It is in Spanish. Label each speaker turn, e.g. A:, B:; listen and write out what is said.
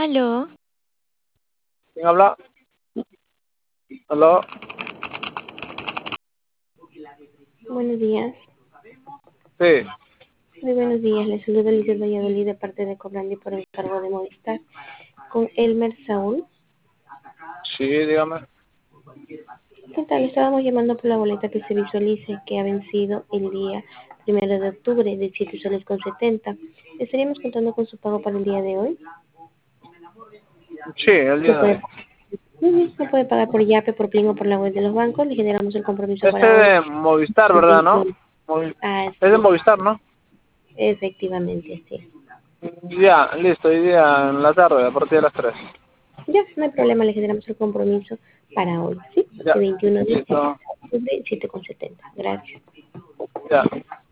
A: Aló,
B: ¿Quién habla? ¿Aló?
C: Buenos días.
B: Sí,
C: Muy buenos días. Les saluda Lidia Valladolid de parte de Cobrandi por encargo de Movistar. Con Elmer Saúl.
B: sí, dígame.
C: ¿Qué tal? Estábamos llamando por la boleta que se visualice que ha vencido el día 1 de octubre de 7 soles con 70. Estaríamos contando con su pago para el día de hoy.
B: Sí, el
C: Lo
B: día de
C: puede,
B: hoy.
C: lo puede pagar por Yape, por Plin o por la web de los bancos. Le generamos el compromiso
B: Este
C: para hoy.
B: de Movistar,
C: El
B: ¿verdad, no?
C: 21.
B: Es de
C: Así,
B: Movistar, ¿no?
C: efectivamente, así.
B: Ya, listo, hoy día en la tarde, a partir de las 3.
C: Ya, no hay problema, le generamos el compromiso para hoy, ¿sí?
B: Ya,
C: El 21 de
B: listo,
C: octubre, 7,70. Gracias.
B: ya.